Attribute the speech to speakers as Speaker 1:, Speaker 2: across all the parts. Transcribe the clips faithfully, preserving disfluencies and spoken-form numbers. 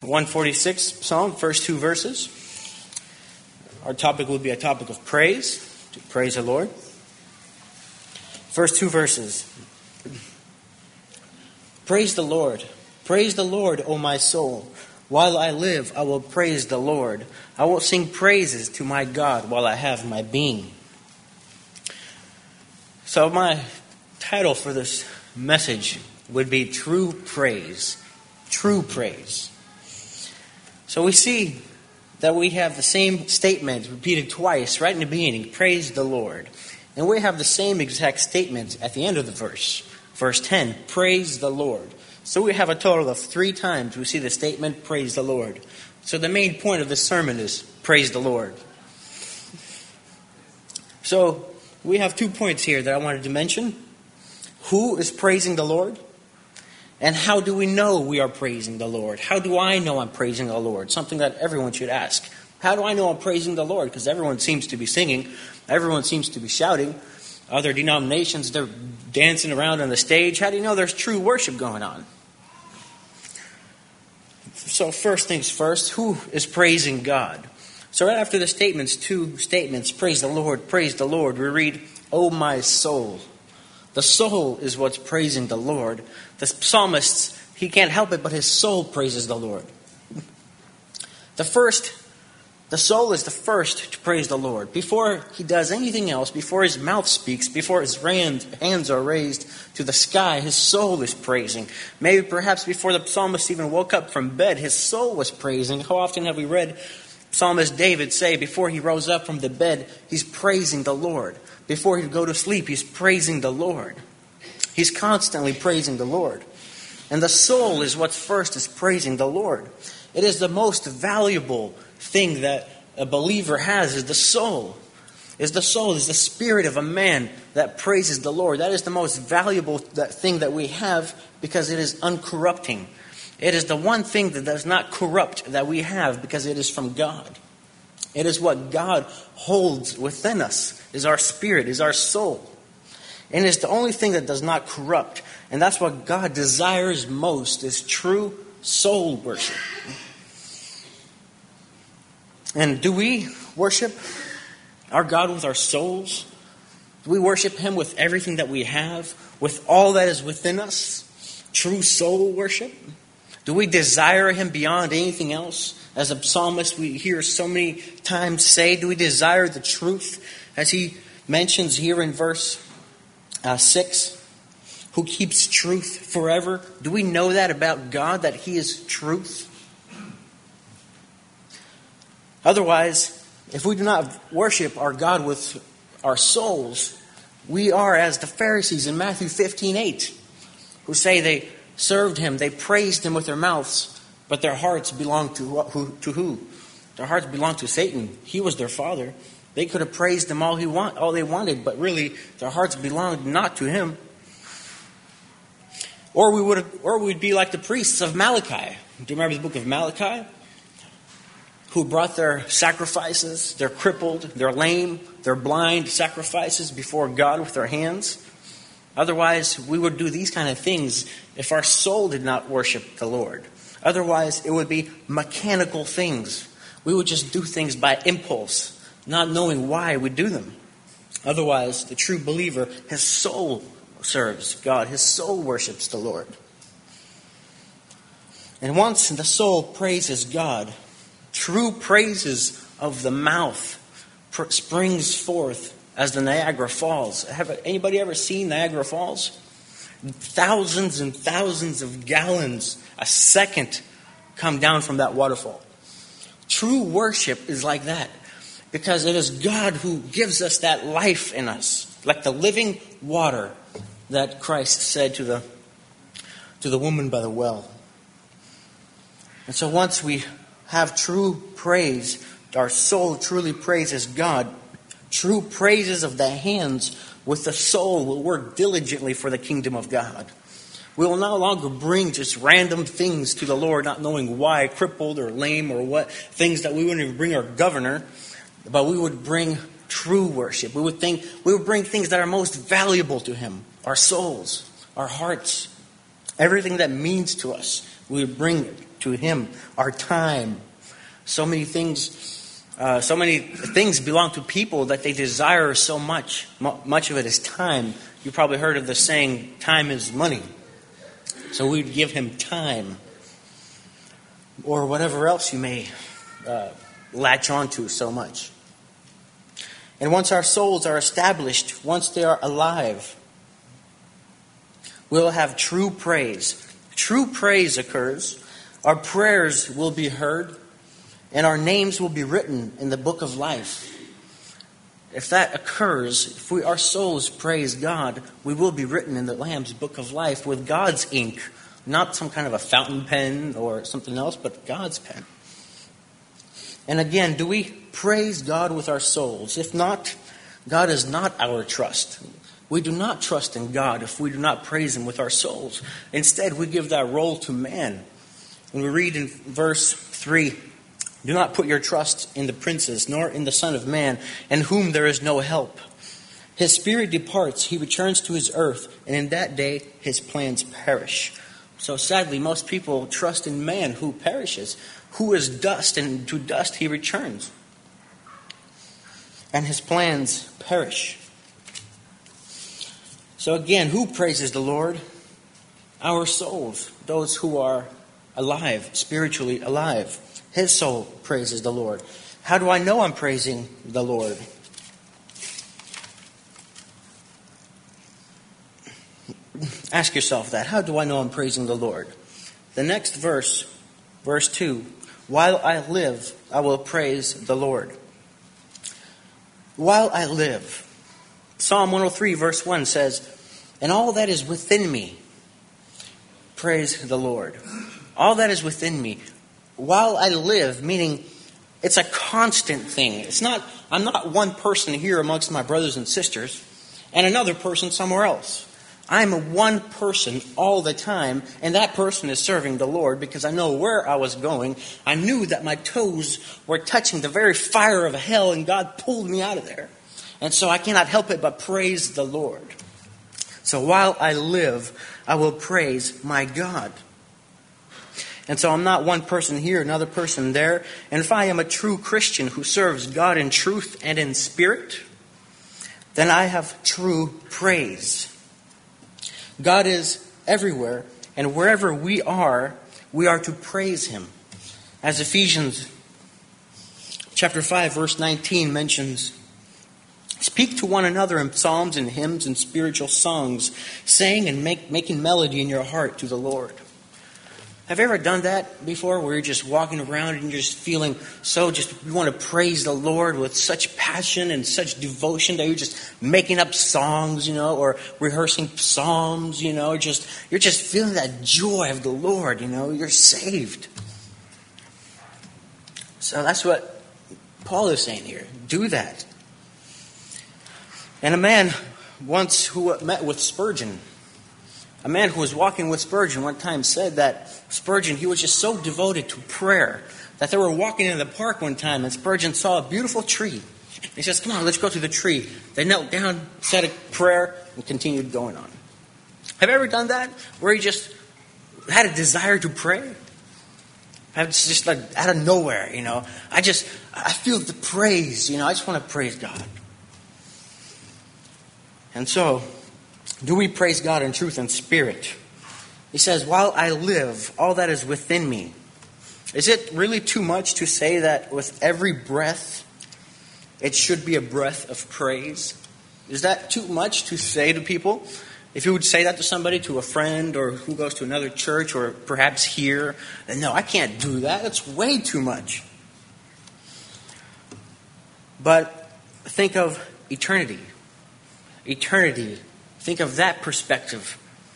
Speaker 1: one forty-six Psalm, first two verses. Our topic will be a topic of praise, to praise the Lord. First two verses. Praise the Lord. Praise the Lord, O my soul. While I live, I will praise the Lord. I will sing praises to my God while I have my being. So my title for this message would be True Praise. True Praise. So we see that we have the same statement repeated twice right in the beginning. Praise the Lord. And we have the same exact statement at the end of the verse. Verse ten. Praise the Lord. So we have a total of three times we see the statement, praise the Lord. So the main point of this sermon is, praise the Lord. So we have two points here that I wanted to mention. Who is praising the Lord? And how do we know we are praising the Lord? How do I know I'm praising the Lord? Something that everyone should ask. How do I know I'm praising the Lord? Because everyone seems to be singing. Everyone seems to be shouting. Other denominations, they're dancing around on the stage. How do you know there's true worship going on? So first things first, who is praising God? So right after the statements, two statements, praise the Lord, praise the Lord, we read, O my soul. The soul is what's praising the Lord. The psalmist, he can't help it, but his soul praises the Lord. The first The soul is the first to praise the Lord. Before he does anything else, before his mouth speaks, before his hands are raised to the sky, his soul is praising. Maybe perhaps before the psalmist even woke up from bed, his soul was praising. How often have we read Psalmist David say before he rose up from the bed, he's praising the Lord. Before he'd go to sleep, he's praising the Lord. He's constantly praising the Lord. And the soul is what first is praising the Lord. It is the most valuable thing that a believer has is the soul. Is the soul, is the spirit of a man that praises the Lord. That is the most valuable thing that we have because it is uncorrupting. It is the one thing that does not corrupt that we have because it is from God. It is what God holds within us, is our spirit, is our soul. And it's the only thing that does not corrupt. And that's what God desires most, is true soul worship. And do we worship our God with our souls? Do we worship Him with everything that we have? With all that is within us? True soul worship? Do we desire Him beyond anything else? As a psalmist we hear so many times say, do we desire the truth? As he mentions here in verse uh, six, who keeps truth forever? Do we know that about God, that He is truth? Otherwise, if we do not worship our God with our souls, we are as the Pharisees in Matthew fifteen eight, who say they served Him, they praised Him with their mouths, but their hearts belonged to who? To who? Their hearts belonged to Satan. He was their father. They could have praised Him all he want, all they wanted, but really their hearts belonged not to Him. Or we would have, or we'd be like the priests of Malachi. Do you remember the book of Malachi? Who brought their sacrifices, their crippled, their lame, their blind sacrifices before God with their hands. Otherwise, we would do these kind of things if our soul did not worship the Lord. Otherwise, it would be mechanical things. We would just do things by impulse, not knowing why we do them. Otherwise, the true believer, his soul serves God. His soul worships the Lord. And once the soul praises God, true praises of the mouth pr- springs forth as the Niagara Falls. Have anybody ever seen Niagara Falls? Thousands and thousands of gallons a second come down from that waterfall. True worship is like that because it is God who gives us that life in us, like the living water that Christ said to the to the woman by the well. And so once we have true praise, our soul truly praises God. True praises of the hands with the soul will work diligently for the kingdom of God. We will no longer bring just random things to the Lord, not knowing why, crippled or lame or what, things that we wouldn't even bring our governor, but we would bring true worship. We would think we would bring things that are most valuable to Him, our souls, our hearts, everything that means to us. We would bring it to Him our time. So many things, uh, so many things belong to people that they desire so much. M- much of it is time. You probably heard of the saying, time is money. So we'd give Him time. Or whatever else you may uh, latch onto so much. And once our souls are established, once they are alive, we'll have true praise. True praise occurs. Our prayers will be heard, and our names will be written in the book of life. If that occurs, if we, our souls praise God, we will be written in the Lamb's book of life with God's ink. Not some kind of a fountain pen or something else, but God's pen. And again, do we praise God with our souls? If not, God is not our trust. We do not trust in God if we do not praise Him with our souls. Instead, we give that role to man. When we read in verse three, do not put your trust in the princes, nor in the Son of Man, in whom there is no help. His spirit departs, he returns to his earth, and in that day his plans perish. So sadly, most people trust in man who perishes, who is dust, and to dust he returns. And his plans perish. So again, who praises the Lord? Our souls, those who are alive, spiritually alive. His soul praises the Lord. How do I know I'm praising the Lord? Ask yourself that. How do I know I'm praising the Lord? The next verse, verse two, while I live, I will praise the Lord. While I live. Psalm one oh three, verse one says, and all that is within me, praise the Lord. All that is within me. While I live, meaning it's a constant thing. It's not, I'm not one person here amongst my brothers and sisters and another person somewhere else. I'm one person all the time, and that person is serving the Lord because I know where I was going. I knew that my toes were touching the very fire of hell, and God pulled me out of there. And so I cannot help it but praise the Lord. So while I live, I will praise my God. And so I'm not one person here, another person there. And if I am a true Christian who serves God in truth and in spirit, then I have true praise. God is everywhere, and wherever we are, we are to praise Him. As Ephesians chapter five, verse nineteen mentions, speak to one another in psalms and hymns and spiritual songs, saying and make, making melody in your heart to the Lord. Have you ever done that before, where you're just walking around and you're just feeling so, just you want to praise the Lord with such passion and such devotion that you're just making up songs, you know, or rehearsing psalms, you know, just you're just feeling that joy of the Lord, you know, you're saved. So that's what Paul is saying here. Do that. And a man once who met with Spurgeon, a man who was walking with Spurgeon one time said that Spurgeon, he was just so devoted to prayer that they were walking in the park one time and Spurgeon saw a beautiful tree. He says, come on, let's go to the tree. They knelt down, said a prayer, and continued going on. Have you ever done that? Where you just had a desire to pray? It's just like out of nowhere, you know. I just, I feel the praise, you know. I just want to praise God. And so, do we praise God in truth and spirit? He says, while I live, all that is within me. Is it really too much to say that with every breath, it should be a breath of praise? Is that too much to say to people? If you would say that to somebody, to a friend, or who goes to another church, or perhaps here, then no, I can't do that. That's way too much. But think of eternity. Eternity. Think of that perspective.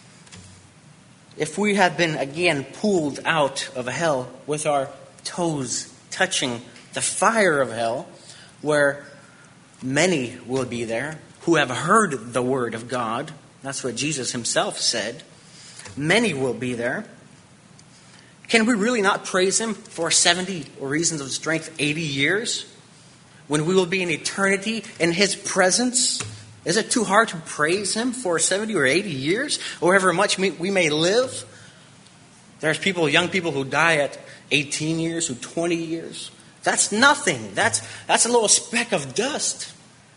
Speaker 1: If we have been again pulled out of hell with our toes touching the fire of hell, where many will be there who have heard the word of God, that's what Jesus himself said, many will be there. Can we really not praise Him for seventy or reasons of strength, eighty years? When we will be in eternity in His presence? Is it too hard to praise Him for seventy or eighty years? Or however much we may live? There's people, young people who die at eighteen years, who twenty years. That's nothing. That's, that's a little speck of dust.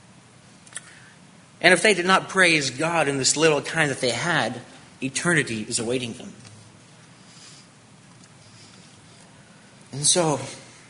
Speaker 1: And if they did not praise God in this little time that they had, eternity is awaiting them. And so,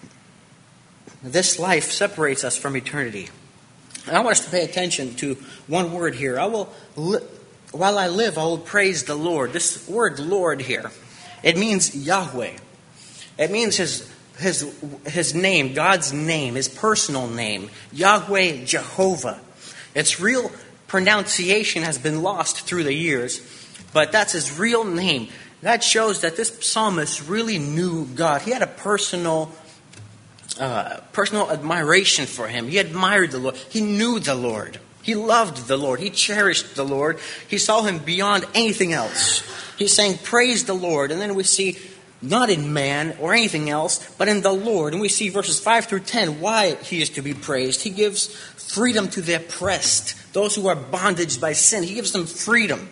Speaker 1: this life separates us from eternity. And I want us to pay attention to one word here. I will, li- while I live, I will praise the Lord. This word Lord here, it means Yahweh. It means his, his, his name, God's name, his personal name, Yahweh Jehovah. Its real pronunciation has been lost through the years, but that's his real name. That shows that this psalmist really knew God. He had a personal uh, personal admiration for him. He admired the Lord. He knew the Lord. He loved the Lord. He cherished the Lord. He saw him beyond anything else. He's saying, praise the Lord. And then we see, not in man or anything else, but in the Lord. And we see verses five through ten, why he is to be praised. He gives freedom to the oppressed, those who are bondaged by sin. He gives them freedom.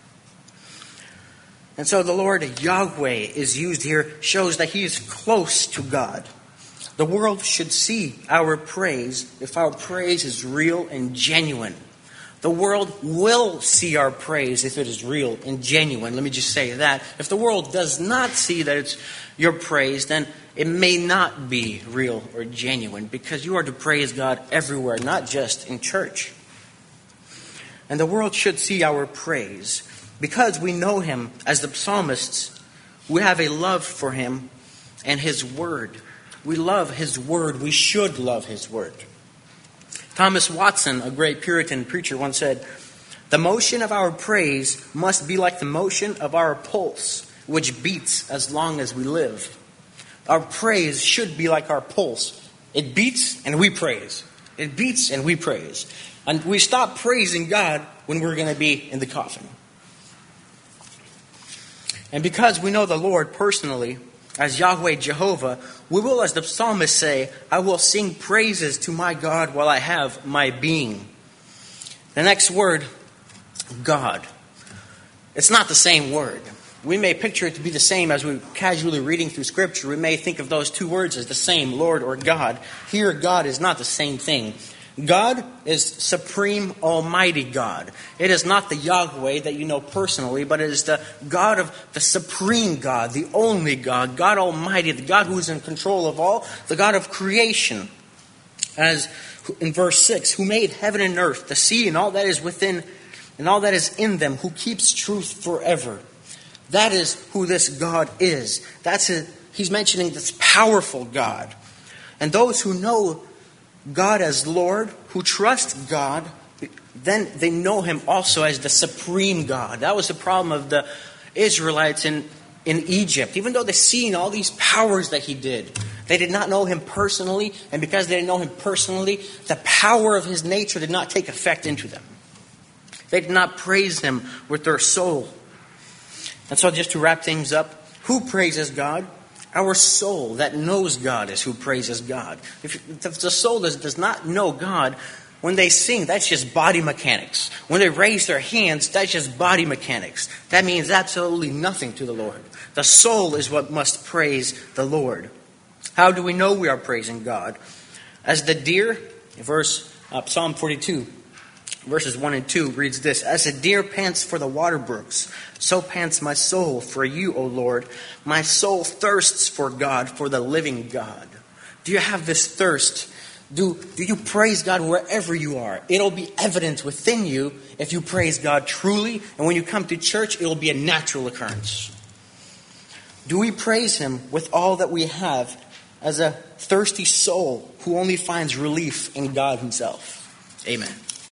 Speaker 1: And so the Lord Yahweh is used here, shows that he is close to God. The world should see our praise if our praise is real and genuine. The world will see our praise if it is real and genuine. Let me just say that. If the world does not see that it's your praise, then it may not be real or genuine, because you are to praise God everywhere, not just in church. And the world should see our praise. Because we know him as the psalmists, we have a love for him and his word. We love his word. We should love his word. Thomas Watson, a great Puritan preacher, once said, "The motion of our praise must be like the motion of our pulse, which beats as long as we live." Our praise should be like our pulse. It beats and we praise. It beats and we praise. And we stop praising God when we're going to be in the coffin. And because we know the Lord personally as Yahweh Jehovah, we will, as the psalmist say, I will sing praises to my God while I have my being. The next word, God. It's not the same word. We may picture it to be the same as we're casually reading through Scripture. We may think of those two words as the same, Lord or God. Here, God is not the same thing. God is supreme, almighty God. It is not the Yahweh that you know personally, but it is the God of the supreme God, the only God, God Almighty, the God who is in control of all, the God of creation. As in verse six, who made heaven and earth, the sea and all that is within, and all that is in them, who keeps truth forever. That is who this God is. That's it. He's mentioning this powerful God. And those who know God as Lord, who trust God, then they know him also as the supreme God. That was the problem of the Israelites in, in Egypt. Even though they've seen all these powers that he did, they did not know him personally. And because they didn't know him personally, the power of his nature did not take effect into them. They did not praise him with their soul. And so just to wrap things up, who praises God? Our soul that knows God is who praises God. If, if the soul does, does not know God, when they sing, that's just body mechanics. When they raise their hands, that's just body mechanics. That means absolutely nothing to the Lord. The soul is what must praise the Lord. How do we know we are praising God? As the deer, verse uh, Psalm forty-two, verses one and two reads this: As a deer pants for the water brooks, so pants my soul for you, O Lord. My soul thirsts for God, for the living God. Do you have this thirst? Do, do you praise God wherever you are? It'll be evident within you if you praise God truly. And when you come to church, it'll be a natural occurrence. Do we praise him with all that we have as a thirsty soul who only finds relief in God himself? Amen.